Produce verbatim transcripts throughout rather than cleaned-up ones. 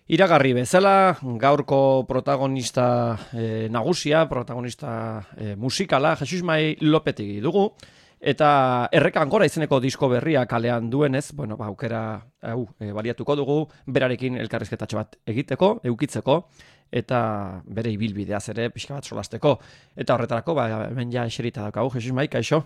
Iragarri bezala, gaurko protagonista e, nagusia, protagonista e, musikala, Jesus Mai Lopetegi dugu, eta Errekan Gora izeneko disko berria kalean duenez, bueno, ba, aukera hau e, baliatuko dugu, berarekin elkarrizketatxo bat egiteko, eukitzeko, eta bere ibilbideaz ere pixka bat solasteko. Eta horretarako, ba, hemen ja eserita daukagu, Jesus Mai, kaixo?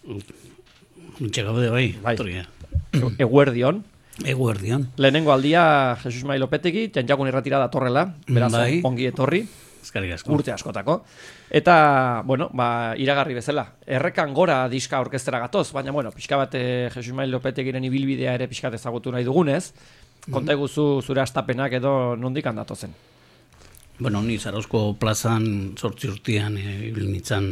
Txegaude bai, bai. Torria. Eguerdion. Eguerdion. Lehenengo aldia Jesus Mai Lopetegi, janjagun irratira datorrela, beraz bai. ongi etorri. Eskerrik asko. Urte askotako. Eta, bueno, ba, iragarri bezala. Errekan Gora diska orkestera gatoz, baina, bueno, pixka bat eh, Jesus Mai Lopetegiren ibilbidea ere pixka ezagutu nahi dugunez. Konta eguzu zure astapenak edo nondik handatozen. Bueno, ni Zarauzko plazan sortzi urtean e, ibil nintzen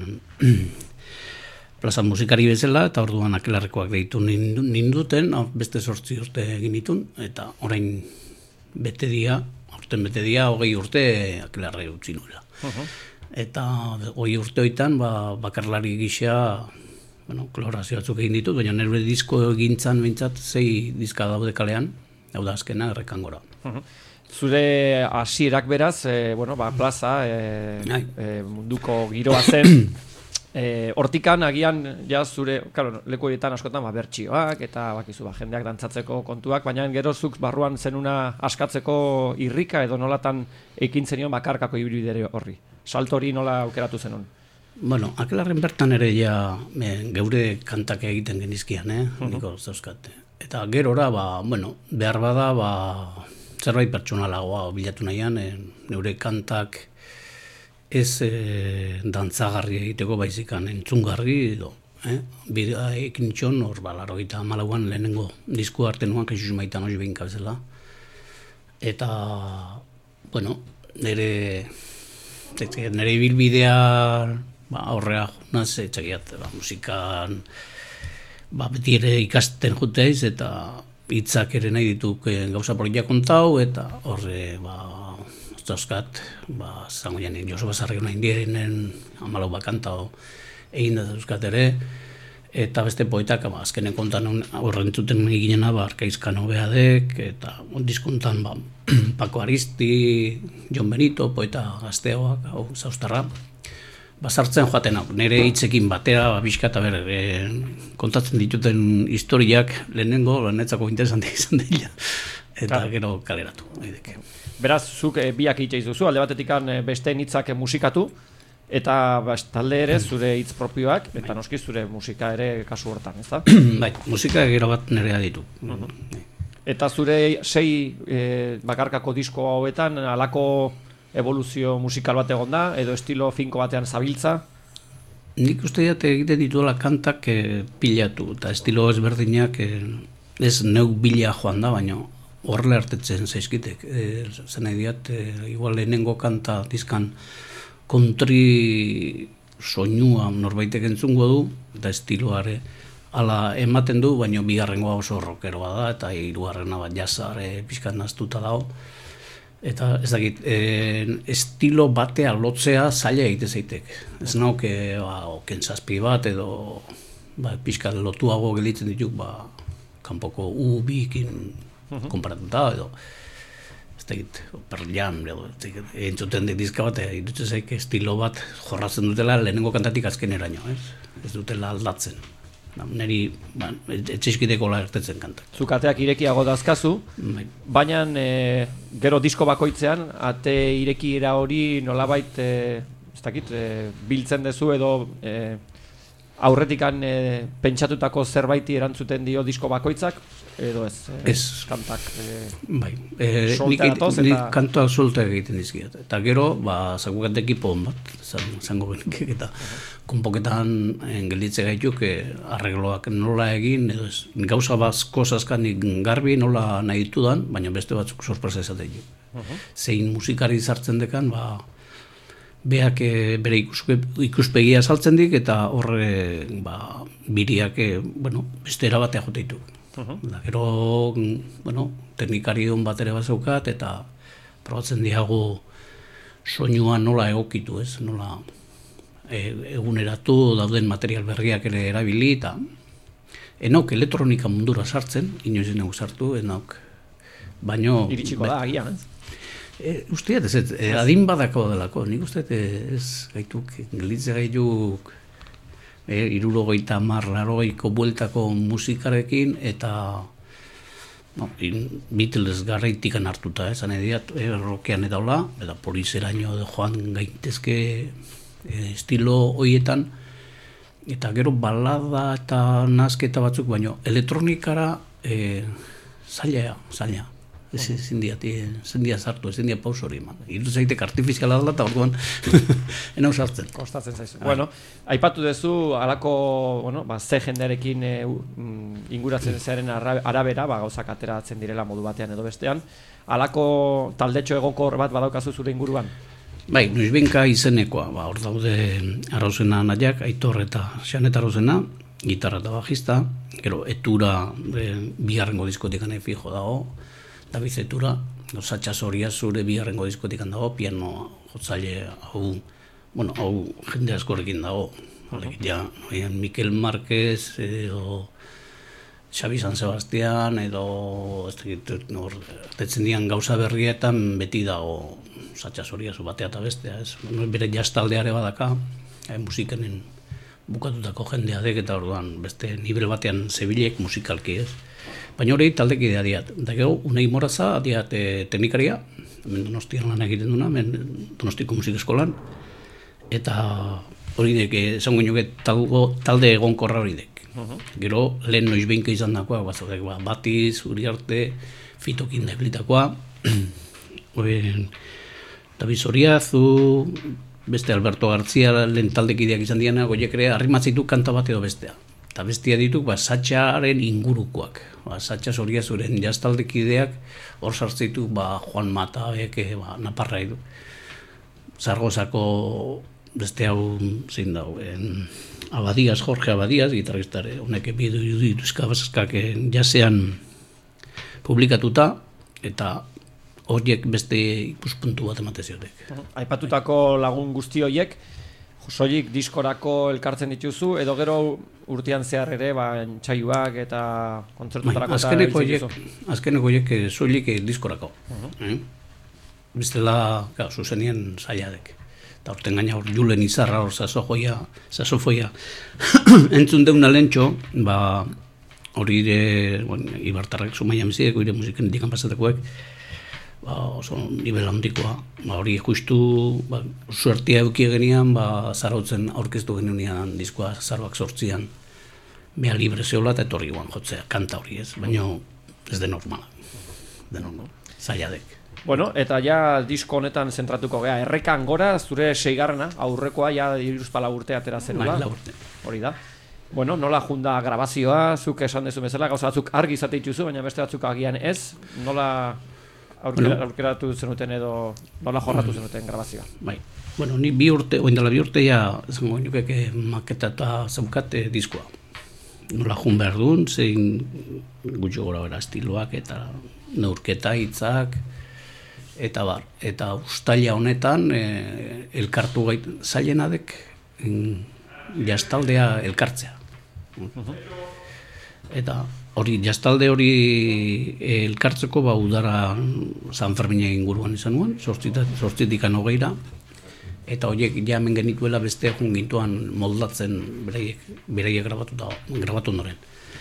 plaza musikari bezala, eta orduan Akelarrekoak deitu nindu, ninduten, beste sortzi urte egin ditun, eta orain bete dia, urten bete dia, hogei urte Akelarre utzi nuela. Uh-huh. Eta hogei urte hoitan, ba, bakarlari gisa, bueno, kolaborazio batzuk egin ditut, baina nire disko egintzan bintzat, zei diska daude kalean, hau da azkena Errekan Gora. Uh-huh. Zure hasierak beraz, e, bueno, ba, plaza, e, e, munduko giroa zen, E, hortikan agian ja zure, claro, leku horietan askotan ba, bertsioak eta bakizu ba, jendeak dantzatzeko kontuak, baina gero zuk barruan zenuna askatzeko irrika edo nolatan ekin zenion bakarkako ibilbide horri. Salto hori nola aukeratu zenun? Bueno, Akelarren bertan ere ja me, geure kantak egiten genizkian, eh? Uh-huh. Niko zauzkate. Eta gerora, ba, bueno, behar bada, ba, zerbait pertsonalagoa bilatu nahian, eh, neure kantak ez e, dantzagarri egiteko baizikan entzungarri edo. Eh? Bida ekin txon, hor balaro eta malauan lehenengo disku arte nuan, Jesus Maitan hori behin kabezela. Eta, bueno, nire, nire ibilbidea ba, horrea junaz, etxakiat, ba, musikan, ba, beti ere ikasten juteiz, eta hitzak ere nahi dituk e, gauza politia kontau, eta horre, ba, Zauzkat, ba, zango janik, Joseba Sarri hona indienen amalau bakanta egin da zauzkat ere, eta beste poetak, ba, azkenen kontan horrentzuten eginena, ba, Arkaizkan Obeadek, eta ondizkuntan, ba, Paco Aristi, Jon Benito, poeta gazteoak, hau, zauztarra, ba, sartzen joaten hau, nire hitzekin batera, ba, bizka eta ber, e, kontatzen dituten historiak lehenengo, netzako interesantik izan dira, eta claro. Gero kaleratu, nahi Beraz, zuk e, biak hitz duzu, alde batetikan e, beste hitzak musikatu, eta talde ere zure hitz propioak, eta noski zure musika ere kasu hortan, ez da? Bai, musika gero bat nerea ditu. Uh-huh. Eta zure sei e, bakarkako disko hauetan, alako evoluzio musikal bat egon da, edo estilo finko batean zabiltza? Nik uste dut egiten dituela kantak e, pilatu, eta estilo ezberdinak e, ez neuk bila joan da, baina horrela hartetzen zaizkitek. E, zen nahi diat, e, igual lehenengo kanta dizkan kontri soinua norbaitek entzungo du, eta estiloare ala ematen du, baina bigarrengoa oso rockeroa da, eta hirugarrena bat jazare pixkat naztuta dago. Eta ez dakit, e, estilo batea lotzea zaila egite zaitek. Ez nauke, ba, oken zazpi bat, edo ba, pixkat lotuago gelditzen dituk, ba, kanpoko u bikin Uh-huh. konparatuta edo ez dakit, perlian edo entzuten dizka bat, irutzen zaik estilo bat jorratzen dutela lehenengo kantatik azkeneraino, ez? Ez dutela aldatzen. Neri, ba, etxeskideko ertetzen kantak. Zukateak irekiago dazkazu, bai. Baina e, gero disko bakoitzean, ate irekiera hori nolabait, e, ez dakit, e, biltzen dezu edo e, aurretikan e, pentsatutako zerbaiti erantzuten dio disko bakoitzak, edo ez, e, ez. Kantak e, bai. e, nik, datoz, eta... nik kantoak solta egiten dizkiat. Eta gero, ba, zakukat ekipo hon bat, zango benik, eta uh-huh. Konpoketan gelitze gaituk e, arregloak nola egin, edo ez, gauza bazko zazkanik garbi nola nahi ditudan, baina beste batzuk sorpresa ezaten du. Uh-huh. Zein musikari zartzen dekan, ba, beak e, bere ikuspe, ikuspegia saltzen dik, eta horre ba, biriak e, bueno, beste erabatea jote ditu. Uh-huh. Da, gero, bueno, teknikari hon bat ere bat zaukat, eta probatzen diago soinua nola egokitu, ez? Nola e, eguneratu dauden material berriak ere erabili, eta enok elektronika mundura sartzen, inoiz nago sartu, enok, baino... Iritsiko da, agian, ez? E, usteat ez, ez, e, adin badako delako, nik usteat ez gaituk, gelitze gaituk e, irurogeita marraroiko bueltako musikarekin, eta no, Beatles garraitikan hartuta, esan ediat, e, rokean edaula, eta polizeraino joan gaitezke e, estilo hoietan, eta gero balada eta nazketa batzuk, baino elektronikara e, zaila, zaila. Ezin dia sartu, ezin dia paus hori eman. Iru zaitek artifiziala dela eta orduan enau sartzen. Kostatzen zaizu. Bueno, aipatu duzu, alako, bueno, ba, ze jendearekin e, inguratzen zearen arabera, ba, gauzak ateratzen direla modu batean edo bestean. Alako taldetxo egonkor bat badaukazu zure inguruan? Bai, noizbenka izenekoa, ba, hor daude Arrauzena nahiak, Aitor eta Xanet Arrauzena, gitarra eta bajista, gero Etura e, bigarrengo diskotikan fijo dago, David Etura, Satxa Zoria zure bigarrengo diskotikan dago, piano jotzaile hau, bueno, hau jende askorekin dago, uh-huh. Ja, oian, Mikel Márquez, edo Xabi San Sebastian, edo ez dakit, nor, tetzen dian gauza berrietan beti dago Satxa Zoria zu batea eta bestea, ez? Bere jaztaldeare badaka, eh, musikenen bukatutako jendea dek, eta orduan beste nivel batean zebilek musikalki, ez? Baina hori taldekidea diat. Da gero, Unai Moraza, diat e, teknikaria, hemen Donostian lan egiten duna, hemen Donostiko musik eskolan, eta hori dek, esango inoke talde egonkorra hori dek. Uh-huh. Gero, lehen noizbeinka izan dakoa, batzadek, ba, Batiz, Uriarte, Fitokin deklitakoa, David Zoriazu, beste Alberto Gartzia lehen taldekideak izan diana, goiek ere arrimatzitu kanta bat edo bestea. Eta bestia dituk, ba, Satxaren ingurukoak. Ba, Satxa Zoriazuren jaztaldekideak hor sartzitu, ba, Juan Mata, eke, ba, Naparra edu. Zargozako beste hau zein dago, en, Abadias, Jorge Abadias, gitarristare, honek bidu iruzkabazkak jasean publikatuta, eta horiek beste ikuspuntu bat emate ziotek. Aipatutako lagun guzti horiek, soilik diskorako elkartzen dituzu, edo gero urtean zehar ere, ba, txaiuak eta kontzertutarako eta azkeneko horiek, azkeneko horiek soilik diskorako. Uh-huh. eh? Bestela, gau, zuzenien zailadek. Eta horten gaina hor Julen Izarra, hor sasofoia, sasofoia entzun deuna lentxo, ba, hori ire, bueno, Ibartarrak Zumaia Mezidek, hori musiken dikan pasatakoek, ba, oso nivel handikoa, ba, hori justu ba, suertia eukie genian, ba, zarautzen aurkeztu genunean diskoa zaroak sortzian, beha libre zeola eta etorri guan jotzea, kanta hori ez, baina ez de normala, de normal, zailadek. Bueno, eta ja disko honetan zentratuko gea, errekan gora, zure seigarrena, aurrekoa, ja iruzpala urte atera zenula, hori da. Bueno, nola junda grabazioa, zuk esan dezu bezala, gauza batzuk argi izate dituzu, baina beste batzuk agian ez, nola aurkeratu zenuten edo nola jorratu zenuten grabazioa? Bai, bueno, ni bi urte, oindela bi urte ja, zango nukeke maketa eta zaukate diskoa. Nola jun behar duen, zein gutxo gora bera estiloak eta neurketa hitzak, eta bar, eta ustaila honetan e, elkartu gait zailenadek jaztaldea elkartzea. Uh-huh. Eta hori, jaztalde hori elkartzeko ba udara San Fermina inguruan izan nuen, zortzitikan hogeira, eta horiek jamen genituela beste egun gintuan moldatzen bereiek, bereiek grabatu, grabatu noren.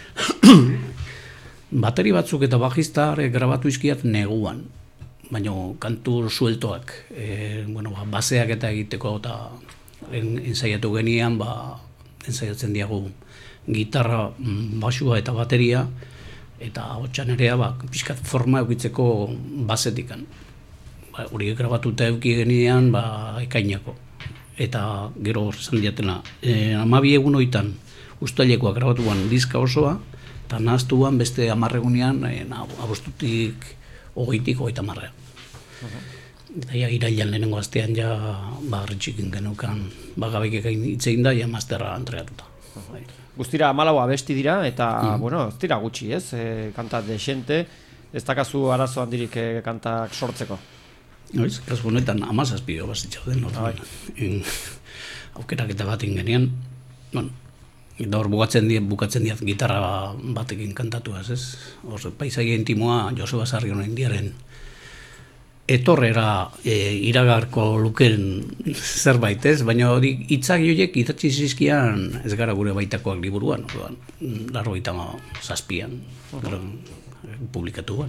Bateri batzuk eta bajista grabatu izkiat neguan, baina kantu sueltoak, e, bueno, ba, baseak eta egiteko eta en, ensaiatu genian, ba, ensaiatzen diagu gitarra, basua eta bateria, eta hotxan erea, ba, pixkat forma eukitzeko basetikan. Ba, hori grabatuta euki genian, ba, ekainako. Eta gero hor esan diatena, e, amabi egun hoitan ustailekoa grabatuan diska osoa, eta nahaztuan beste amarregunean, e, abostutik hogeitik hogeita marrean. Uh-huh. Eta ja, irailan lehenengo astean ja barritxikin genukan bagabeik ekain itzein da, ja mazterra entregatuta. Uh-huh. Guztira amalau abesti dira, eta, mm. bueno, ez dira gutxi, ez? E, kanta desente, ez dakazu arazo handirik e, kantak sortzeko. Noiz, kasu honetan amazazpio bazitxau den, hori. Aukerak eta bat ingenean, bueno, eta hor bukatzen diat, bukatzen diat gitarra batekin kantatuaz, ez? Hor, paisaia intimoa Joseba Sarrion indiaren etorrera e, iragarko luken zerbait, ez? Baina hori hitzak joiek idatzi zizkian ez gara gure baitakoak liburuan, orduan, laurogeita zazpian, gero, publikatuan.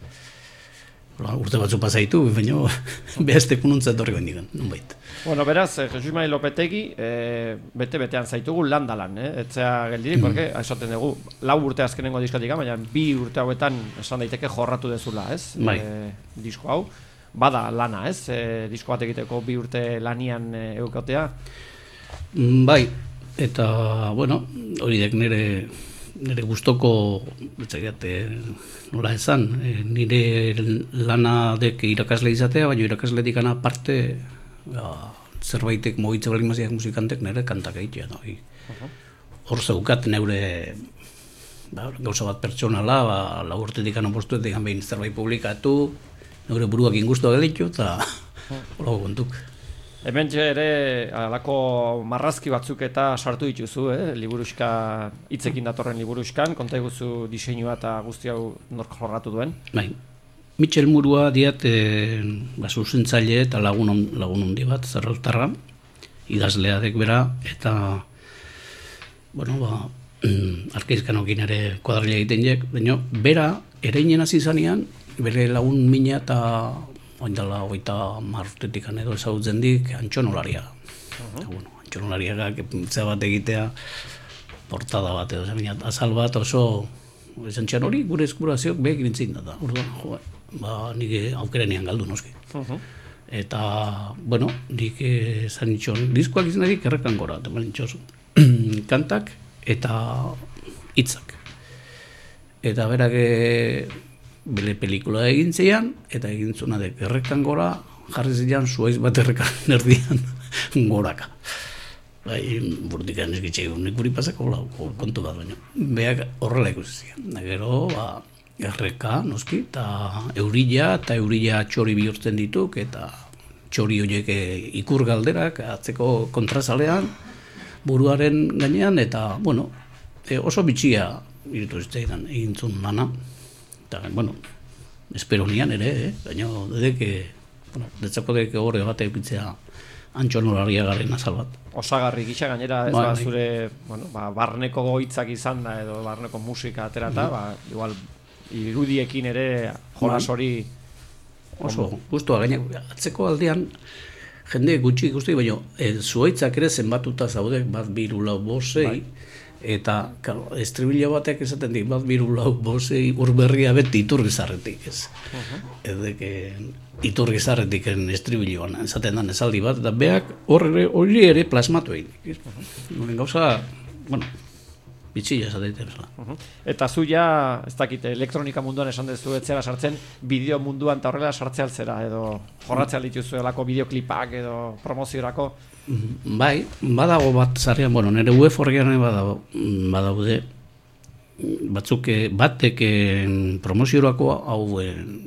Urte batzu pasaitu, baina behazte kununtza etorri bendigan, nonbait. Bueno, beraz, Jesus Mari Lopetegi, eh, bete-betean zaitugu landalan, eh? Etzea geldirik, mm. porque, esaten dugu, lau urte azkenengo diskatik, baina bi urte hauetan esan daiteke jorratu dezula, ez? Bai. E, disko hau. Bada lana, ez? E, disko bat egiteko bi urte lanian e, eukotea? Bai, eta, bueno, hori dek nire, nire gustoko, betzagiat, nola esan, e, nire lana dek irakasle izatea, baina irakasletik ana parte, ja, zerbaitek mogitze balik maziak musikantek nire kantak egitea. No? Hor uh-huh. zeukat neure ba, gauza bat pertsonala, ba, lau urtetik ana postuetik behin zerbait publikatu, neure buruak ingustua gelitu, eta holago kontuk. Hemen ere alako marrazki batzuk eta sartu dituzu, eh? Liburuxka, hitzekin datorren liburuxkan, konta eguzu diseinua eta guzti hau nork jorratu duen? Bai. Mitxel Murua diat e, ba, zuzentzaile eta lagun, on, lagun ondi bat, Zerrautarra, idazleadek bera, eta bueno, ba, arkeizkanokin ere kuadrilla egiten jek, baina bera ereinen hasi zanean, bere lagun mina eta oindala hogeita marrutetik edo ezagutzen dik antxonolaria. Uh-huh. Bueno, antxonolariak epintza bat egitea, portada bat edo, zaminak, azal bat oso esan txan hori gure eskurazioak behek bintzin da. Orduan, jo, ba, nik aukerenean galdu noski. Uh-huh. Eta, bueno, nik esan itxon, diskoak izan edik errekan gora, teman itxosu. Kantak eta hitzak. Eta berak bele pelikula egin zeian, eta egin zuna dek errekan gora, jarri zeian zuaiz bat errekan erdian goraka. Bai, burtikan eskitxe egun, nik buri pasako kontu bat baina. Beak horrela ikusi zian. Gero, ba, erreka, noski, eta eurila, eta eurila txori bihurtzen dituk, eta txori horiek ikur galderak, atzeko kontrazalean, buruaren gainean, eta, bueno, e, oso bitxia, iritu zitzaidan, egin zun lana. Eta, bueno, espero nian ere, eh? Baina, dedek, bueno, detzako dek horre bat eukitzea antxonolaria garen azal bat. Osagarri gisa gainera, ez ba, ba zure, bueno, ba, barneko goitzak izan da, edo barneko musika aterata, mm. ba, igual, irudiekin ere jolas hori oso gustua gaina atzeko aldean jende gutxi ikusten baina e, zuaitzak ere zenbatuta zaude bat biru lau bosei bai. Eta claro, estribila batek esaten dik bat biru lau bosei urberria beti Iturgizarretik ez. Uh-huh. Edeke Iturgizarretik estribiloan esaten dan esaldi bat eta beak horre hori ere plasmatu egin. Uh-huh. Gauza, bueno, bitxilla esateiten bezala. Uh-huh. Eta zu ja, ez dakit, elektronika munduan esan dezu etzera sartzen, bideo munduan eta horrela sartzea altzera, edo jorratzea dituzuelako bideoklipak edo promoziorako? Bai, badago bat zarrian, bueno, nire web horrean badago, badaude, batzuk batek promoziorako hau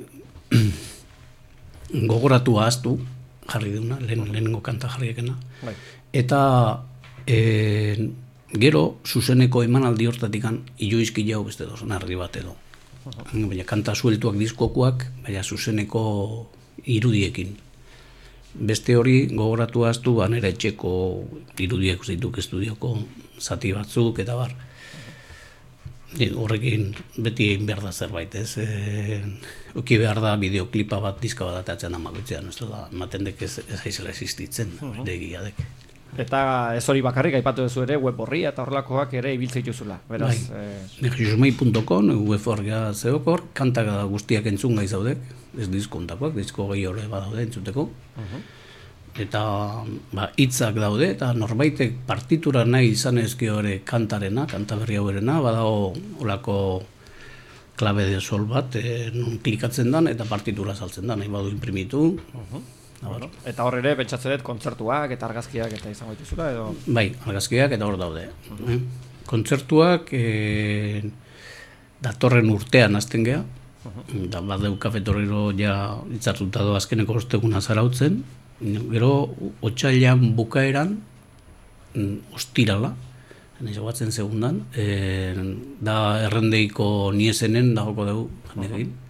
gogoratu ahaztu, jarri duna, lehen, lehenengo kanta jarriekena, bai. Eta e, gero, zuzeneko emanaldi hortatikan iloizki jau beste dozen ardi bat edo. Uh-huh. Baina kanta sueltuak diskokoak, baina zuzeneko irudiekin. Beste hori gogoratu ahaztu, banera etxeko irudiek zituk estudioko zati batzuk eta bar. E, horrekin beti egin behar da zerbait, ez? E, Oki behar da bideoklipa bat, diska bat atatzen amakoitzean, ez da, ematen dek ez haizela existitzen, uh-huh. Degiadek. Eta ez hori bakarrik aipatu duzu ere web horria eta horrelakoak ere ibiltzea dituzula. Beraz, bai. eh jesusmai punto com web horria zeokor, kantak guztiak entzun gai zaudek, ez diskontakoak, disko gehi hori badaude entzuteko. Uh-huh. Eta ba hitzak daude eta norbaitek partitura nahi izan ezke hori kantarena, kanta berri hauerena, badago holako klabe de sol bat, e, non klikatzen dan eta partitura saltzen da, nahi badu imprimitu. Uh-huh. Bueno, eta hor ere pentsatzen dut kontzertuak eta argazkiak eta izango dituzula edo? Bai, argazkiak eta hor daude. Uh-huh. eh? Kontzertuak e, datorren urtean hasten geha, uh-huh. Da badeu kafetorrero ja itzartuta do azkeneko osteguna zarautzen, gero otsailean bukaeran ostirala, nahiz batzen segundan, e, da errendeiko niesenen dagoko dugu, uh-huh.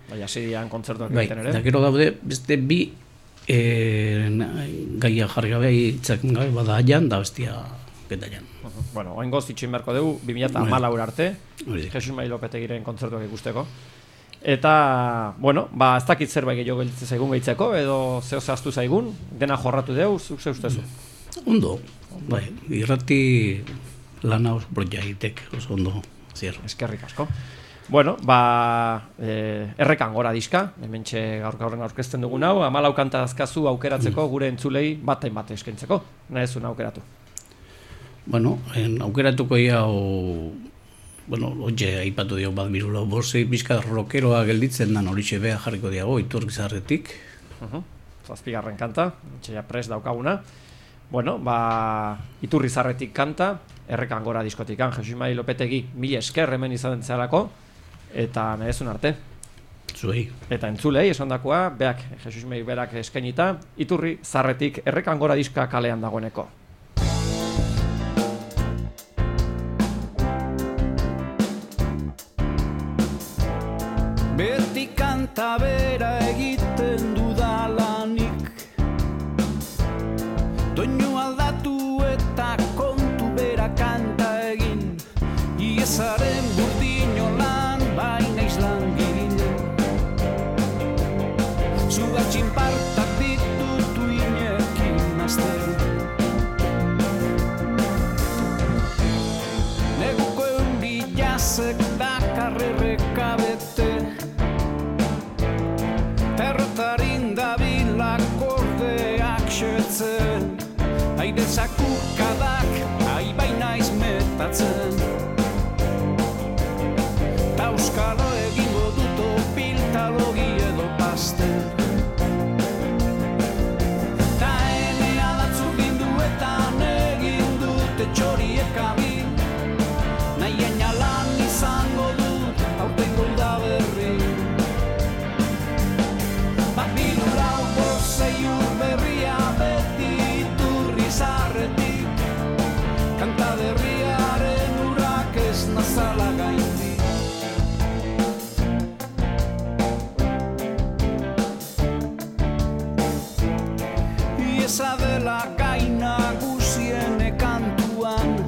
Bai, hasian kontzertuak bai, egiten ere. Da gero daude beste bi e, gaia jarri gabe hitzak gabe bada aian da bestia getaian. Uh -huh. Bueno, oraingoz itxoin beharko dugu bi mila hamalau arte. Jesus Mari Lopetegiren kontzertuak ikusteko. Eta, bueno, ba, ez dakit zerbait gehiago gelditzen zaigun gehitzeko, edo zeo zehaztu zaigun, dena jorratu deu, zuk ze ustezu? Ondo, bai, irrati lana oso proiektek, oso ondo, zier. Eskerrik asko. Bueno, ba, e, errekan gora diska, hementxe gaur gaurren aurkezten dugun hau, hamalau kanta dazkazu aukeratzeko gure entzulei batain bat eskaintzeko, nahi ezun aukeratu. Bueno, en, aukeratuko ia o... Bueno, oie, aipatu dio bat birula, bosei bizka rokeroa gelditzen dan horixe beha jarriko diago, Iturri Zarretik. Uh -huh. Zazpigarren kanta, txea pres daukaguna. Bueno, ba, Iturri Zarretik kanta, errekan gora diskotikan, Jesus Mari Lopetegi mila esker hemen izan zelako, eta nahezun arte. Zuei. Eta entzulei, esan dakoa, beak, Jesus Mari berak eskainita, Iturri Zarretik errekan gora diska kalean dagoeneko. Beti kanta bera egiten dudalanik, doinu aldatu eta kontu bera kanta egin, iezaren burdino lan, baina izlan ginen. Zugatxin partak ditutu inekin azten, neguko euri jazek dakarrerreka bete, Terrotarin dabilak kordeak xetzen, aire zakukadak aibaina izmetatzen. Ta euskalo egingo duto piltalogi edo paster. Ta enea datzu ginduetan egin dute txoriek abi, nahien jalan izango dut aurtengo udaberri. Bilurau bozei urberria beti Iturri Zarretik, kanta berriaren urak ez nazala gaindi. Iesa dela gaina guziene kantuan,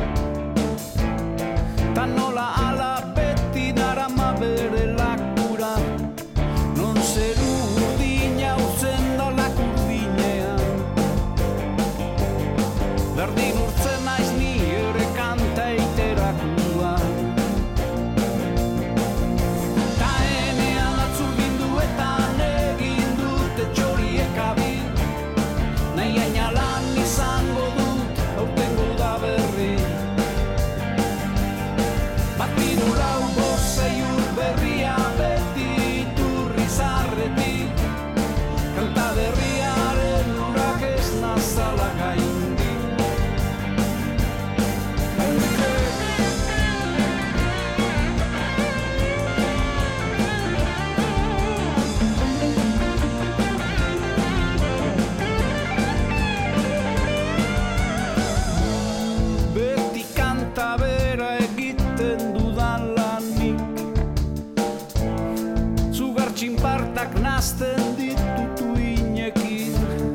ta nola ala beti darama bere lakura, non zeru berdin urtzen naiz ni ere kanta eiterakuan. Ta enean atzur ginduetan egin dute txoriek abi, nahi ainalan izango dut aurtengo udaberri. Bat bidurau bozei urberria beti Iturri Zarretik, kanta berriaren urak ez nazala gain. Txinpartak nazten ditutu inekin,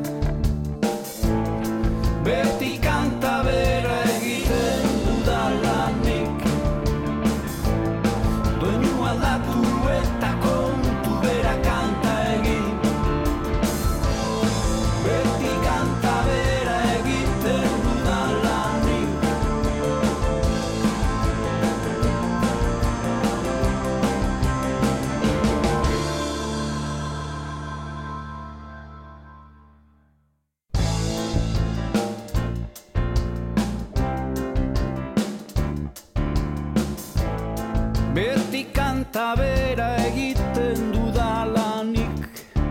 beti kanta bera egiten dudalanik, doinu aldatu eta kontu bera kanta egin, beti kanta bera egiten dudalanik. Beti kanta bera egiten dudalanik,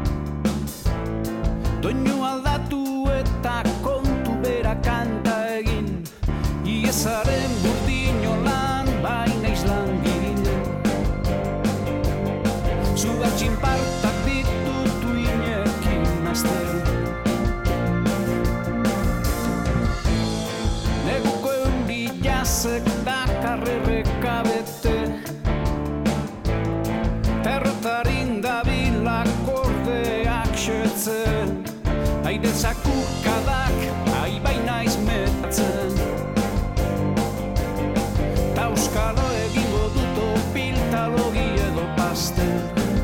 doinu aldatu eta kontu bera kanta egin, iezaren burdino lan, baina izlan ginen. Zugatxin partak ditutu inekin azten, neguko euri jazek dakarrerreka bete, Terrotarin Zakukadak aibai naiz metatzen Ta euskalo egingo duto piltalogi edo pasten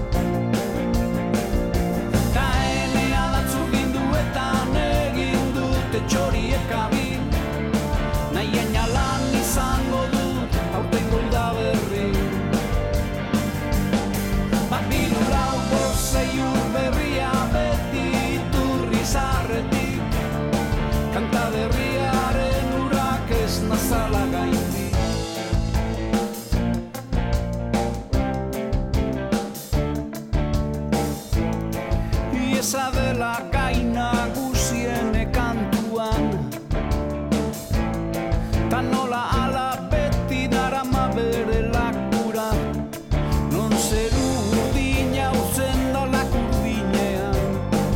Ta ene alatzu ginduetan egin dute txoriek abi Nahien jalan izango dut aurtengo udaberri Babilu lau bozei urberria beti iturri zarretik Kanta berriaren urak ez nazala gaindi Iesa dela gaina guziene kantuan Ta nola ala beti darama bere lakura Non zeru urdina utzen da lakurdinean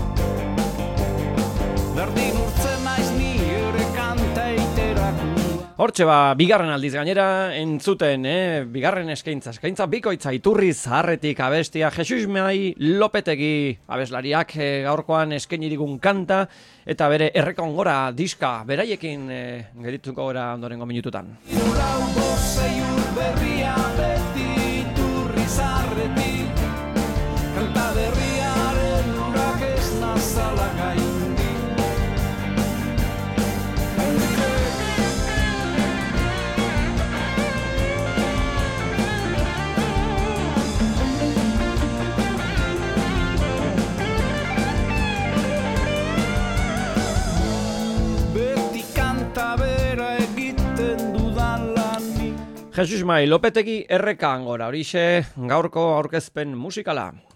Berdin urtzen naiz ni ere kanta eiterakua Hortxe ba, bigarren aldiz gainera, entzuten, eh? Bigarren eskaintza, eskaintza bikoitza iturri zaharretik abestia, Jesus Mai Lopetegi abeslariak eh, gaurkoan eskaini digun kanta, eta bere errekon gora diska, beraiekin eh, gerituko gora ondorengo minututan. Lau bozei urberria beti iturri zarretik Kanta berriaren urak ez nazala gaindi Beti kanta bera egiten dudan lanik Jesus Mai Lopetegi errekan gora, horixe gaurko aurkezpen musikala.